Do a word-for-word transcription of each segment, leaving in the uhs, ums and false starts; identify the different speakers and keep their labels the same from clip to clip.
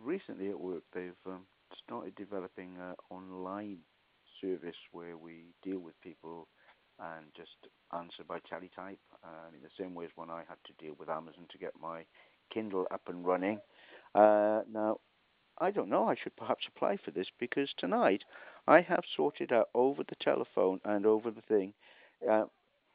Speaker 1: recently at work they've um, started developing an online service where we deal with people and just answer by teletype, uh, in the same way as when I had to deal with Amazon to get my Kindle up and running. Uh, now, I don't know, I should perhaps apply for this because tonight I have sorted out over the telephone and over the thing. Uh,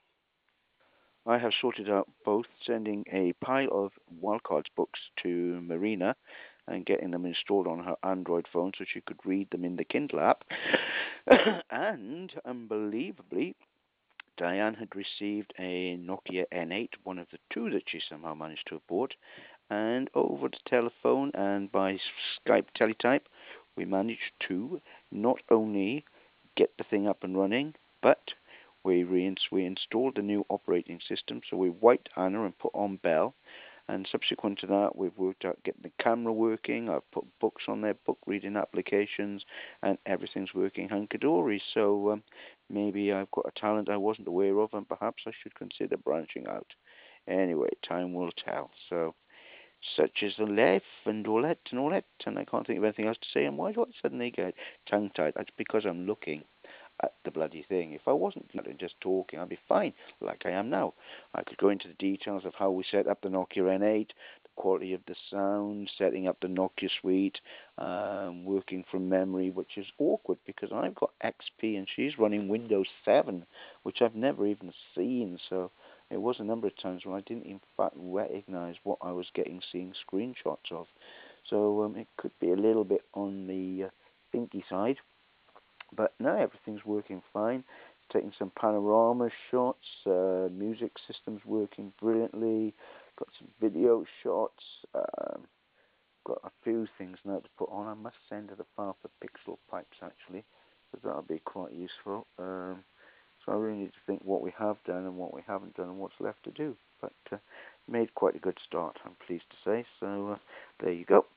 Speaker 1: I have sorted out both sending a pile of Wildcards books to Marina and getting them installed on her Android phone so she could read them in the Kindle app. And unbelievably, Diane had received a Nokia N eight, one of the two that she somehow managed to have bought, and over the telephone and by Skype teletype, we managed to not only get the thing up and running, but we, reins- we installed the new operating system. So we wiped Anna and put on Bell, and subsequent to that, we've worked out getting the camera working. I've put books on there, book reading applications, and everything's working hunky-dory. So um, maybe I've got a talent I wasn't aware of, and perhaps I should consider branching out. Anyway, time will tell. So such is the life and all that and all that, and I can't think of anything else to say. And why do I suddenly get tongue-tied? That's because I'm looking at the bloody thing. If I wasn't just talking, I'd be fine, like I am now. I could go into the details of how we set up the Nokia N eight, the quality of the sound, setting up the Nokia suite, um, working from memory, which is awkward because I've got X P and she's running Windows seven, which I've never even seen. So it was a number of times when I didn't in fact recognize what I was getting, seeing screenshots of. So um, it could be a little bit on the uh, thinky side. But no, everything's working fine. Taking some panorama shots, uh, music system's working brilliantly. Got some video shots. Um, got a few things now to put on. I must send her the file for pixel pipes actually, because that'll be quite useful. Um, so I really need to think what we have done and what we haven't done and what's left to do. But uh, made quite a good start, I'm pleased to say. So uh, there you go.